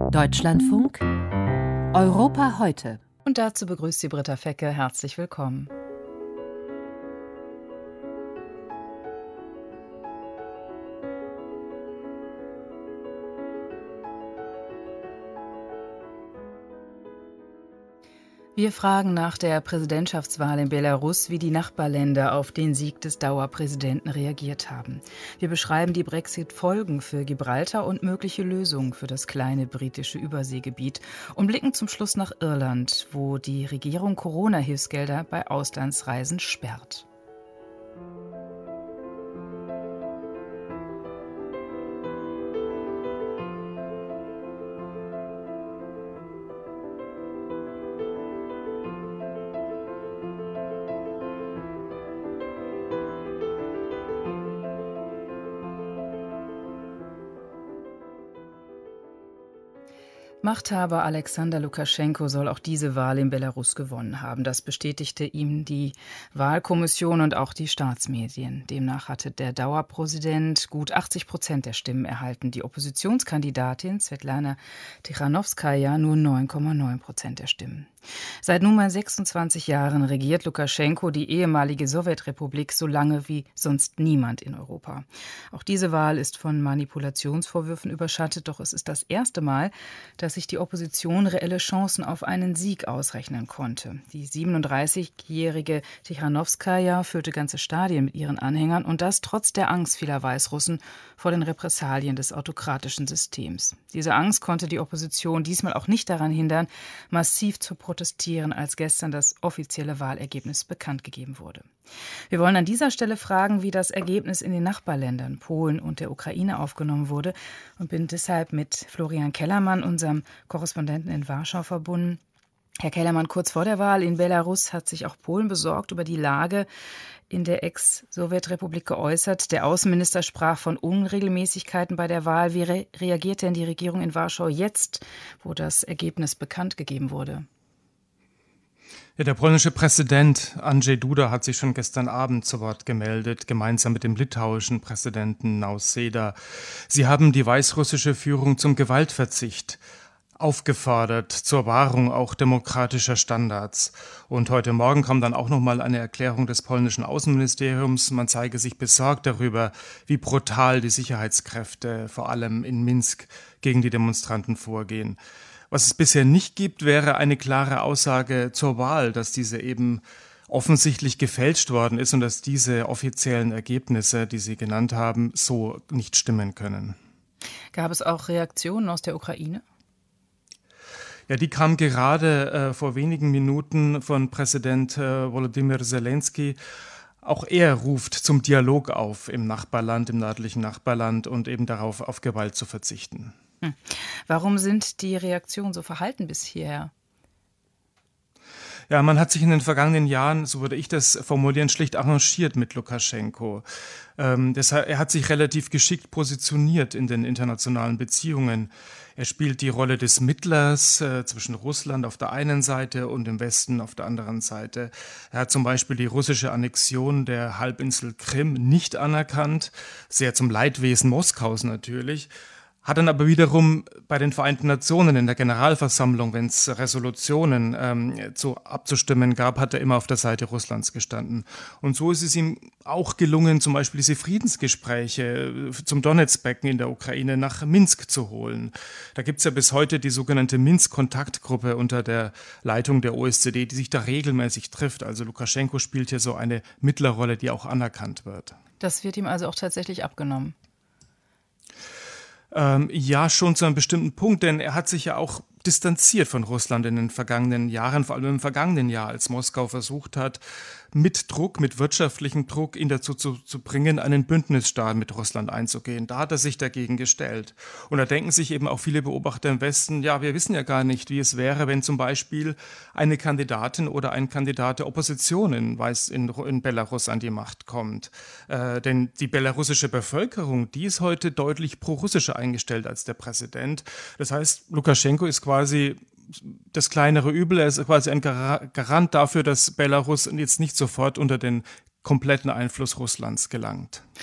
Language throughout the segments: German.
Deutschlandfunk Europa heute. Und dazu begrüßt Sie Britta Fecke. Herzlich willkommen. Wir fragen nach der Präsidentschaftswahl in Belarus, wie die Nachbarländer auf den Sieg des Dauerpräsidenten reagiert haben. Wir beschreiben die Brexit-Folgen für Gibraltar und mögliche Lösungen für das kleine britische Überseegebiet und blicken zum Schluss nach Irland, wo die Regierung Corona-Hilfsgelder bei Auslandsreisen sperrt. Machthaber Alexander Lukaschenko soll auch diese Wahl in Belarus gewonnen haben. Das bestätigte ihm die Wahlkommission und auch die Staatsmedien. Demnach hatte der Dauerpräsident gut 80% der Stimmen erhalten. Die Oppositionskandidatin Svetlana Tichanowskaja nur 9,9% der Stimmen. Seit nunmehr 26 Jahren regiert Lukaschenko die ehemalige Sowjetrepublik so lange wie sonst niemand in Europa. Auch diese Wahl ist von Manipulationsvorwürfen überschattet, doch es ist das erste Mal, dass sich die Opposition reelle Chancen auf einen Sieg ausrechnen konnte. Die 37-jährige Tichanowskaja füllte ganze Stadien mit ihren Anhängern und das trotz der Angst vieler Weißrussen vor den Repressalien des autokratischen Systems. Diese Angst konnte die Opposition diesmal auch nicht daran hindern, massiv zu protestieren, als gestern das offizielle Wahlergebnis bekannt gegeben wurde. Wir wollen an dieser Stelle fragen, wie das Ergebnis in den Nachbarländern Polen und der Ukraine aufgenommen wurde und bin deshalb mit Florian Kellermann, unserem Korrespondenten in Warschau, verbunden. Herr Kellermann, kurz vor der Wahl in Belarus hat sich auch Polen besorgt über die Lage in der Ex-Sowjetrepublik geäußert. Der Außenminister sprach von Unregelmäßigkeiten bei der Wahl. Wie reagiert denn die Regierung in Warschau jetzt, wo das Ergebnis bekannt gegeben wurde? Ja, der polnische Präsident Andrzej Duda hat sich schon gestern Abend zu Wort gemeldet, gemeinsam mit dem litauischen Präsidenten Nausėda. Sie haben die weißrussische Führung zum Gewaltverzicht aufgefordert, zur Wahrung auch demokratischer Standards. Und heute Morgen kam dann auch nochmal eine Erklärung des polnischen Außenministeriums. Man zeige sich besorgt darüber, wie brutal die Sicherheitskräfte, vor allem in Minsk, gegen die Demonstranten vorgehen. Was es bisher nicht gibt, wäre eine klare Aussage zur Wahl, dass diese eben offensichtlich gefälscht worden ist und dass diese offiziellen Ergebnisse, die Sie genannt haben, so nicht stimmen können. Gab es auch Reaktionen aus der Ukraine? Ja, die kam gerade vor wenigen Minuten von Präsident Volodymyr Zelensky. Auch er ruft zum Dialog auf im Nachbarland, im nördlichen Nachbarland und eben darauf, auf Gewalt zu verzichten. Warum sind die Reaktionen so verhalten bis hierher? Ja, man hat sich in den vergangenen Jahren, so würde ich das formulieren, schlicht arrangiert mit Lukaschenko. Er hat sich relativ geschickt positioniert in den internationalen Beziehungen. Er spielt die Rolle des Mittlers zwischen Russland auf der einen Seite und dem Westen auf der anderen Seite. Er hat zum Beispiel die russische Annexion der Halbinsel Krim nicht anerkannt, sehr zum Leidwesen Moskaus natürlich. Hat dann aber wiederum bei den Vereinten Nationen in der Generalversammlung, wenn es Resolutionen abzustimmen gab, hat er immer auf der Seite Russlands gestanden. Und so ist es ihm auch gelungen, zum Beispiel diese Friedensgespräche zum Donezbecken in der Ukraine nach Minsk zu holen. Da gibt es ja bis heute die sogenannte Minsk-Kontaktgruppe unter der Leitung der OSZE, die sich da regelmäßig trifft. Also Lukaschenko spielt hier so eine Mittlerrolle, die auch anerkannt wird. Das wird ihm also auch tatsächlich abgenommen? Ja, schon zu einem bestimmten Punkt, denn er hat sich ja auch distanziert von Russland in den vergangenen Jahren, vor allem im vergangenen Jahr, als Moskau versucht hat, mit Druck, mit wirtschaftlichem Druck ihn dazu zu bringen, einen Bündnisstaat mit Russland einzugehen. Da hat er sich dagegen gestellt. Und da denken sich eben auch viele Beobachter im Westen, ja, wir wissen ja gar nicht, wie es wäre, wenn zum Beispiel eine Kandidatin oder ein Kandidat der Opposition in Belarus an die Macht kommt. Denn die belarussische Bevölkerung, die ist heute deutlich pro-russischer eingestellt als der Präsident. Das heißt, Lukaschenko ist quasi das kleinere Übel. Er ist quasi ein Garant dafür, dass Belarus jetzt nicht sofort unter den kompletten Einfluss Russlands gelangt.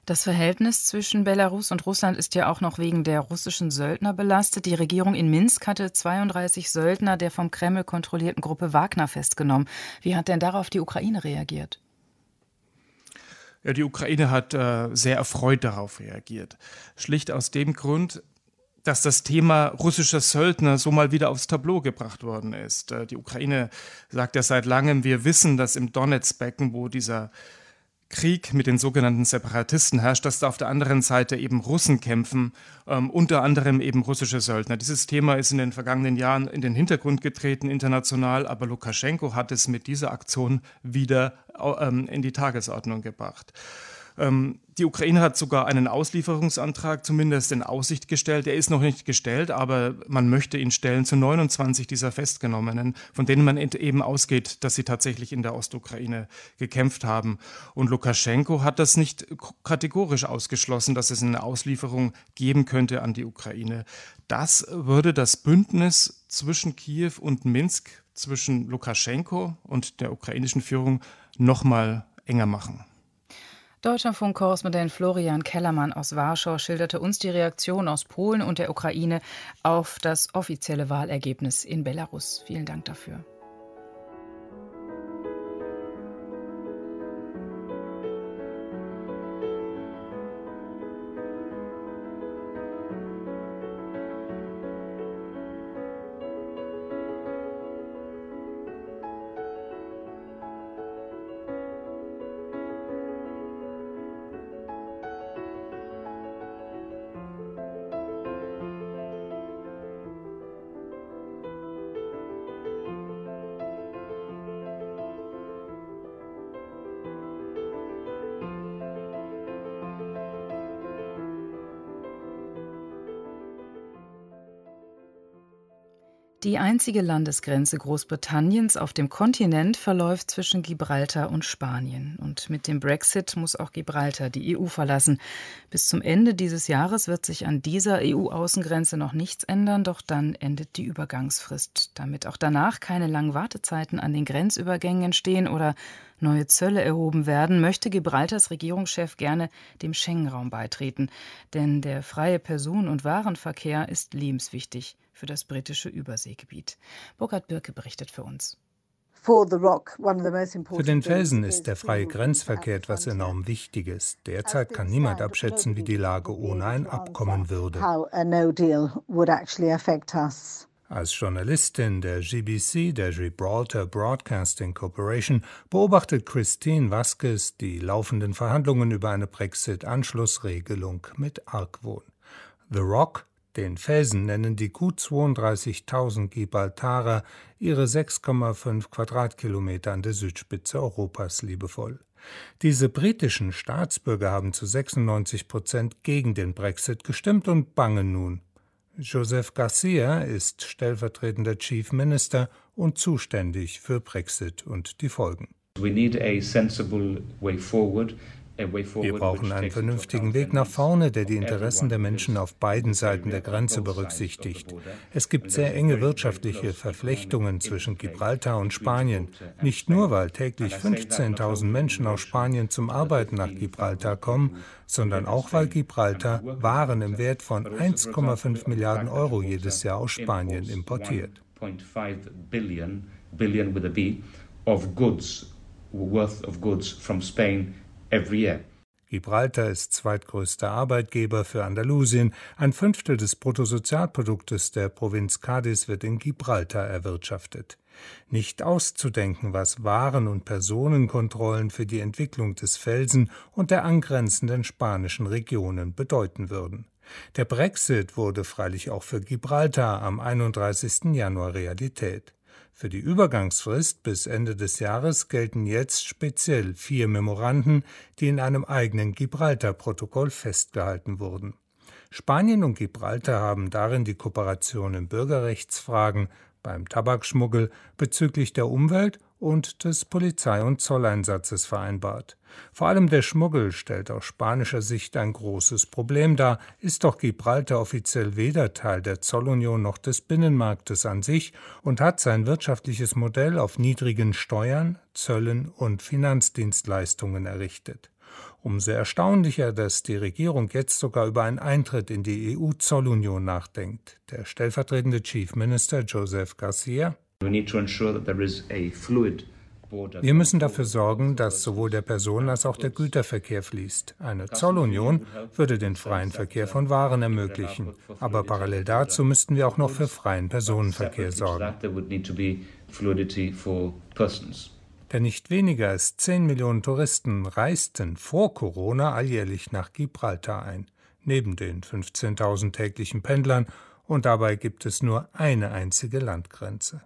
Das Verhältnis zwischen Belarus und Russland ist ja auch noch wegen der russischen Söldner belastet. Die Regierung in Minsk hatte 32 Söldner der vom Kreml kontrollierten Gruppe Wagner festgenommen. Wie hat denn darauf die Ukraine reagiert? Ja, die Ukraine hat sehr erfreut darauf reagiert. Schlicht aus dem Grund, dass das Thema russischer Söldner so mal wieder aufs Tableau gebracht worden ist. Die Ukraine sagt ja seit langem, wir wissen, dass im Donetsk-Becken, wo dieser Krieg mit den sogenannten Separatisten herrscht, dass da auf der anderen Seite eben Russen kämpfen, unter anderem eben russische Söldner. Dieses Thema ist in den vergangenen Jahren in den Hintergrund getreten international, aber Lukaschenko hat es mit dieser Aktion wieder in die Tagesordnung gebracht. Die Ukraine hat sogar einen Auslieferungsantrag zumindest in Aussicht gestellt. Er ist noch nicht gestellt, aber man möchte ihn stellen zu 29 dieser Festgenommenen, von denen man eben ausgeht, dass sie tatsächlich in der Ostukraine gekämpft haben. Und Lukaschenko hat das nicht kategorisch ausgeschlossen, dass es eine Auslieferung geben könnte an die Ukraine. Das würde das Bündnis zwischen Kiew und Minsk, zwischen Lukaschenko und der ukrainischen Führung noch mal enger machen. Deutschlandfunk-Korrespondent Florian Kellermann aus Warschau schilderte uns die Reaktion aus Polen und der Ukraine auf das offizielle Wahlergebnis in Belarus. Vielen Dank dafür. Die einzige Landesgrenze Großbritanniens auf dem Kontinent verläuft zwischen Gibraltar und Spanien. Und mit dem Brexit muss auch Gibraltar die EU verlassen. Bis zum Ende dieses Jahres wird sich an dieser EU-Außengrenze noch nichts ändern, doch dann endet die Übergangsfrist. Damit auch danach keine langen Wartezeiten an den Grenzübergängen entstehen oder neue Zölle erhoben werden, möchte Gibraltars Regierungschef gerne dem Schengen-Raum beitreten. Denn der freie Personen- und Warenverkehr ist lebenswichtig für das britische Überseegebiet. Burkhard Birke berichtet für uns. Für den Felsen ist der freie Grenzverkehr etwas enorm Wichtiges. Derzeit kann niemand abschätzen, wie die Lage ohne ein Abkommen würde. Als Journalistin der GBC, der Gibraltar Broadcasting Corporation, beobachtet Christine Vasquez die laufenden Verhandlungen über eine Brexit-Anschlussregelung mit Argwohn. The Rock, den Felsen, nennen die gut 32.000 Gibraltarer ihre 6,5 Quadratkilometer an der Südspitze Europas liebevoll. Diese britischen Staatsbürger haben zu 96% gegen den Brexit gestimmt und bangen nun. Joseph Garcia ist stellvertretender Chief Minister und zuständig für Brexit und die Folgen. Wir brauchen einen vernünftigen Weg nach vorne, der die Interessen der Menschen auf beiden Seiten der Grenze berücksichtigt. Es gibt sehr enge wirtschaftliche Verflechtungen zwischen Gibraltar und Spanien. Nicht nur, weil täglich 15.000 Menschen aus Spanien zum Arbeiten nach Gibraltar kommen, sondern auch, weil Gibraltar Waren im Wert von 1,5 Milliarden Euro jedes Jahr aus Spanien importiert. Gibraltar ist zweitgrößter Arbeitgeber für Andalusien. 1/5 des Bruttosozialproduktes der Provinz Cádiz wird in Gibraltar erwirtschaftet. Nicht auszudenken, was Waren- und Personenkontrollen für die Entwicklung des Felsen und der angrenzenden spanischen Regionen bedeuten würden. Der Brexit wurde freilich auch für Gibraltar am 31. Januar Realität. Für die Übergangsfrist bis Ende des Jahres gelten jetzt speziell 4 Memoranden, die in einem eigenen Gibraltar-Protokoll festgehalten wurden. Spanien und Gibraltar haben darin die Kooperation in Bürgerrechtsfragen, beim Tabakschmuggel, bezüglich der Umwelt und des Polizei- und Zolleinsatzes vereinbart. Vor allem der Schmuggel stellt aus spanischer Sicht ein großes Problem dar, ist doch Gibraltar offiziell weder Teil der Zollunion noch des Binnenmarktes an sich und hat sein wirtschaftliches Modell auf niedrigen Steuern, Zöllen und Finanzdienstleistungen errichtet. Umso erstaunlicher, dass die Regierung jetzt sogar über einen Eintritt in die EU-Zollunion nachdenkt. Der stellvertretende Chief Minister Joseph Garcia: Wir müssen dafür sorgen, dass sowohl der Personen- als auch der Güterverkehr fließt. Eine Zollunion würde den freien Verkehr von Waren ermöglichen. Aber parallel dazu müssten wir auch noch für freien Personenverkehr sorgen. Denn nicht weniger als 10 Millionen Touristen reisten vor Corona alljährlich nach Gibraltar ein, neben den 15.000 täglichen Pendlern, und dabei gibt es nur eine einzige Landgrenze.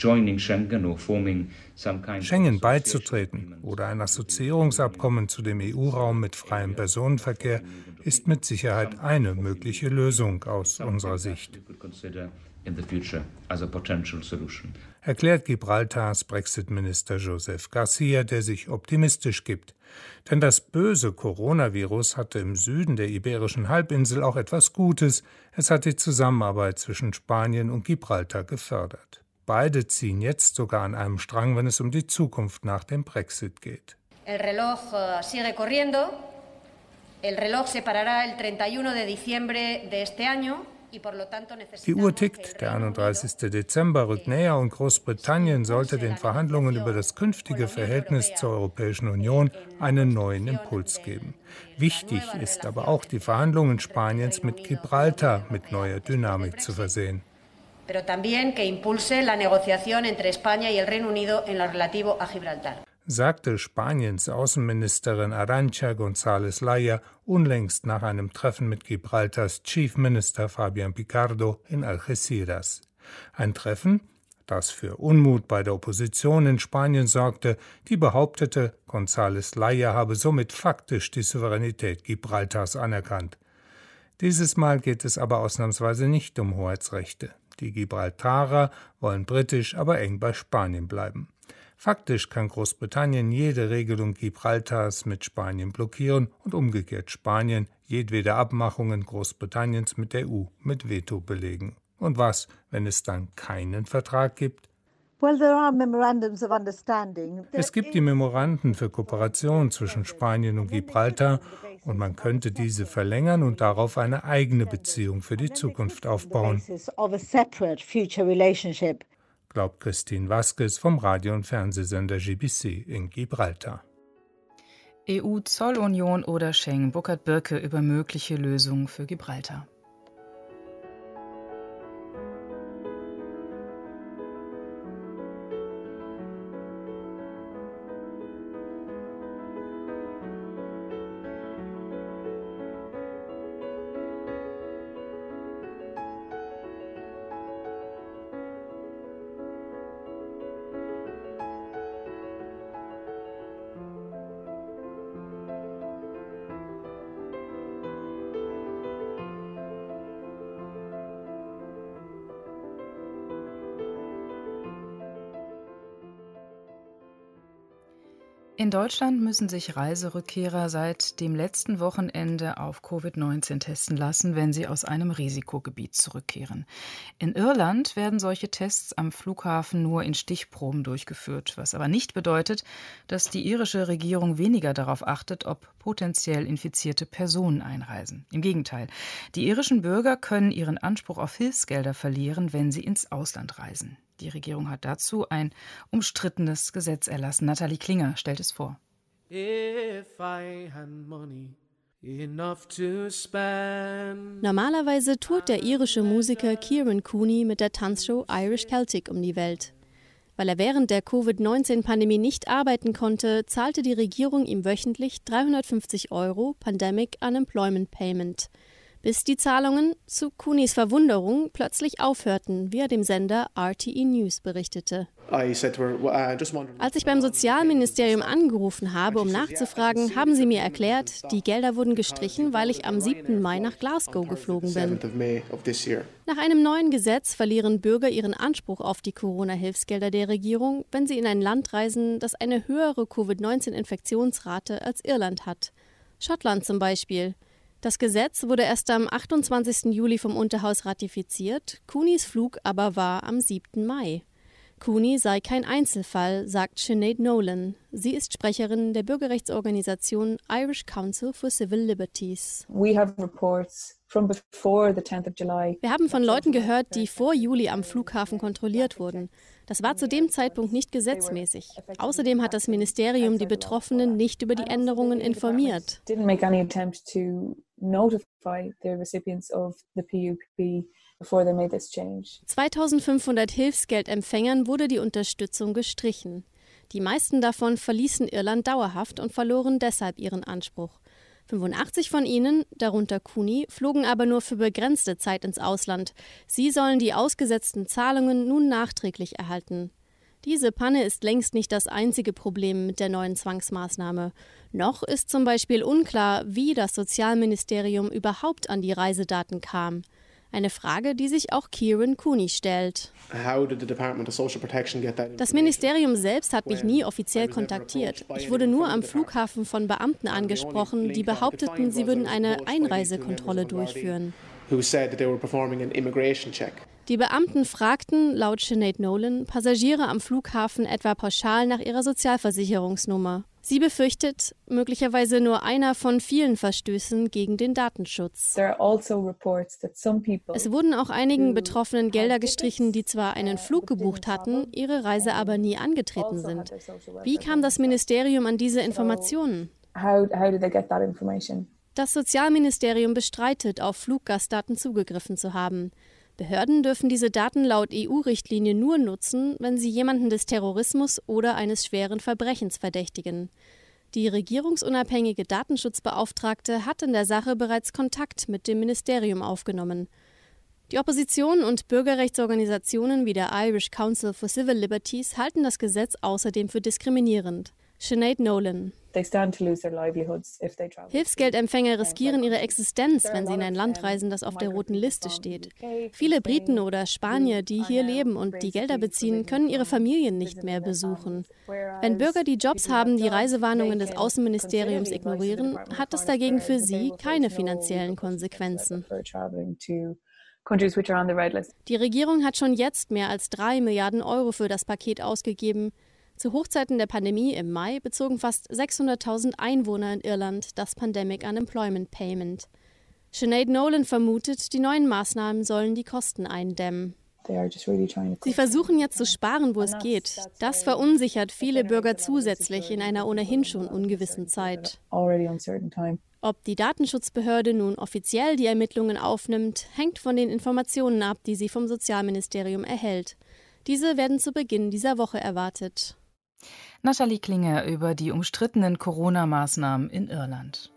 Schengen beizutreten oder ein Assoziierungsabkommen zu dem EU-Raum mit freiem Personenverkehr ist mit Sicherheit eine mögliche Lösung aus unserer Sicht, erklärt Gibraltars Brexit-Minister Joseph Garcia, der sich optimistisch gibt. Denn das böse Coronavirus hatte im Süden der Iberischen Halbinsel auch etwas Gutes. Es hat die Zusammenarbeit zwischen Spanien und Gibraltar gefördert. Beide ziehen jetzt sogar an einem Strang, wenn es um die Zukunft nach dem Brexit geht. El reloj sigue corriendo. El reloj se parará el 31 de diciembre de este año. Die Uhr tickt, der 31. Dezember rückt näher und Großbritannien sollte den Verhandlungen über das künftige Verhältnis zur Europäischen Union einen neuen Impuls geben. Wichtig ist aber auch, die Verhandlungen Spaniens mit Gibraltar mit neuer Dynamik zu versehen. Pero también que impulse la negociación entre España y el Reino Unido en lo relativo a Gibraltar, sagte Spaniens Außenministerin Arantxa González Laya unlängst nach einem Treffen mit Gibraltars Chief Minister Fabián Picardo in Algeciras. Ein Treffen, das für Unmut bei der Opposition in Spanien sorgte, die behauptete, González Laya habe somit faktisch die Souveränität Gibraltars anerkannt. Dieses Mal geht es aber ausnahmsweise nicht um Hoheitsrechte. Die Gibraltarer wollen britisch, aber eng bei Spanien bleiben. Faktisch kann Großbritannien jede Regelung Gibraltars mit Spanien blockieren und umgekehrt Spanien jedwede Abmachungen Großbritanniens mit der EU mit Veto belegen. Und was, wenn es dann keinen Vertrag gibt? Es gibt die Memoranden für Kooperation zwischen Spanien und Gibraltar und man könnte diese verlängern und darauf eine eigene Beziehung für die Zukunft aufbauen, glaubt Christine Vázquez vom Radio- und Fernsehsender GBC in Gibraltar. EU-Zollunion oder Schengen? Burkhard Birke über mögliche Lösungen für Gibraltar. In Deutschland müssen sich Reiserückkehrer seit dem letzten Wochenende auf Covid-19 testen lassen, wenn sie aus einem Risikogebiet zurückkehren. In Irland werden solche Tests am Flughafen nur in Stichproben durchgeführt, was aber nicht bedeutet, dass die irische Regierung weniger darauf achtet, ob potenziell infizierte Personen einreisen. Im Gegenteil, die irischen Bürger können ihren Anspruch auf Hilfsgelder verlieren, wenn sie ins Ausland reisen. Die Regierung hat dazu ein umstrittenes Gesetz erlassen. Nathalie Klinger stellt es vor. Normalerweise tourt der irische Musiker Ciarán Cooney mit der Tanzshow Irish Celtic um die Welt. Weil er während der Covid-19-Pandemie nicht arbeiten konnte, zahlte die Regierung ihm wöchentlich 350 € Pandemic Unemployment Payment. Bis die Zahlungen, zu Cooneys Verwunderung, plötzlich aufhörten, wie er dem Sender RTE News berichtete. Als ich beim Sozialministerium angerufen habe, um nachzufragen, haben sie mir erklärt, die Gelder wurden gestrichen, weil ich am 7. Mai nach Glasgow geflogen bin. Nach einem neuen Gesetz verlieren Bürger ihren Anspruch auf die Corona-Hilfsgelder der Regierung, wenn sie in ein Land reisen, das eine höhere Covid-19-Infektionsrate als Irland hat. Schottland zum Beispiel. Das Gesetz wurde erst am 28. Juli vom Unterhaus ratifiziert, Cooneys Flug aber war am 7. Mai. Cooney sei kein Einzelfall, sagt Sinead Nolan. Sie ist Sprecherin der Bürgerrechtsorganisation Irish Council for Civil Liberties. Wir haben von Leuten gehört, die vor Juli am Flughafen kontrolliert wurden. Das war zu dem Zeitpunkt nicht gesetzmäßig. Außerdem hat das Ministerium die Betroffenen nicht über die Änderungen informiert. 2500 Hilfsgeldempfängern wurde die Unterstützung gestrichen. Die meisten davon verließen Irland dauerhaft und verloren deshalb ihren Anspruch. 85 von ihnen, darunter Cooney, flogen aber nur für begrenzte Zeit ins Ausland. Sie sollen die ausgesetzten Zahlungen nun nachträglich erhalten. Diese Panne ist längst nicht das einzige Problem mit der neuen Zwangsmaßnahme. Noch ist zum Beispiel unklar, wie das Sozialministerium überhaupt an die Reisedaten kam. Eine Frage, die sich auch Kieran Cooney stellt. Das Ministerium selbst hat mich nie offiziell kontaktiert. Ich wurde nur am Flughafen von Beamten angesprochen, die behaupteten, sie würden eine Einreisekontrolle durchführen. Die Beamten fragten, laut Sinead Nolan, Passagiere am Flughafen etwa pauschal nach ihrer Sozialversicherungsnummer. Sie befürchtet, möglicherweise nur einer von vielen Verstößen gegen den Datenschutz. Es wurden auch einigen Betroffenen Gelder gestrichen, die zwar einen Flug gebucht hatten, ihre Reise aber nie angetreten sind. Wie kam das Ministerium an diese Informationen? Das Sozialministerium bestreitet, auf Fluggastdaten zugegriffen zu haben. Behörden dürfen diese Daten laut EU-Richtlinie nur nutzen, wenn sie jemanden des Terrorismus oder eines schweren Verbrechens verdächtigen. Die regierungsunabhängige Datenschutzbeauftragte hat in der Sache bereits Kontakt mit dem Ministerium aufgenommen. Die Opposition und Bürgerrechtsorganisationen wie der Irish Council for Civil Liberties halten das Gesetz außerdem für diskriminierend. Sinead Nolan. Hilfsgeldempfänger riskieren ihre Existenz, wenn sie in ein Land reisen, das auf der roten Liste steht. Viele Briten oder Spanier, die hier leben und die Gelder beziehen, können ihre Familien nicht mehr besuchen. Wenn Bürger, die Jobs haben, die Reisewarnungen des Außenministeriums ignorieren, hat es dagegen für sie keine finanziellen Konsequenzen. Die Regierung hat schon jetzt mehr als 3 Milliarden Euro für das Paket ausgegeben. Zu Hochzeiten der Pandemie im Mai bezogen fast 600.000 Einwohner in Irland das Pandemic Unemployment Payment. Sinead Nolan vermutet, die neuen Maßnahmen sollen die Kosten eindämmen. Sie versuchen jetzt zu sparen, wo es geht. Das verunsichert viele Bürger zusätzlich in einer ohnehin schon ungewissen Zeit. Ob die Datenschutzbehörde nun offiziell die Ermittlungen aufnimmt, hängt von den Informationen ab, die sie vom Sozialministerium erhält. Diese werden zu Beginn dieser Woche erwartet. Nathalie Klinger über die umstrittenen Corona-Maßnahmen in Irland.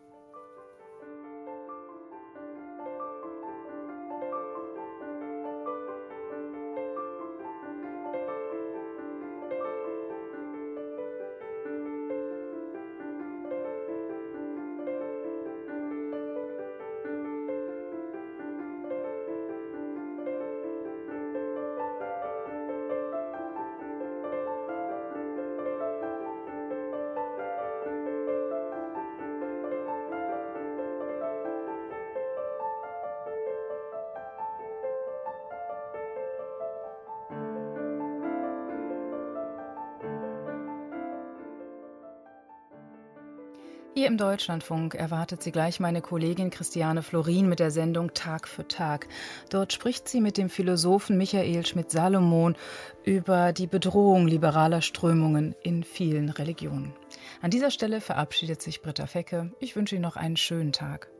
Hier im Deutschlandfunk erwartet Sie gleich meine Kollegin Christiane Florin mit der Sendung Tag für Tag. Dort spricht sie mit dem Philosophen Michael Schmidt-Salomon über die Bedrohung liberaler Strömungen in vielen Religionen. An dieser Stelle verabschiedet sich Britta Fecke. Ich wünsche Ihnen noch einen schönen Tag.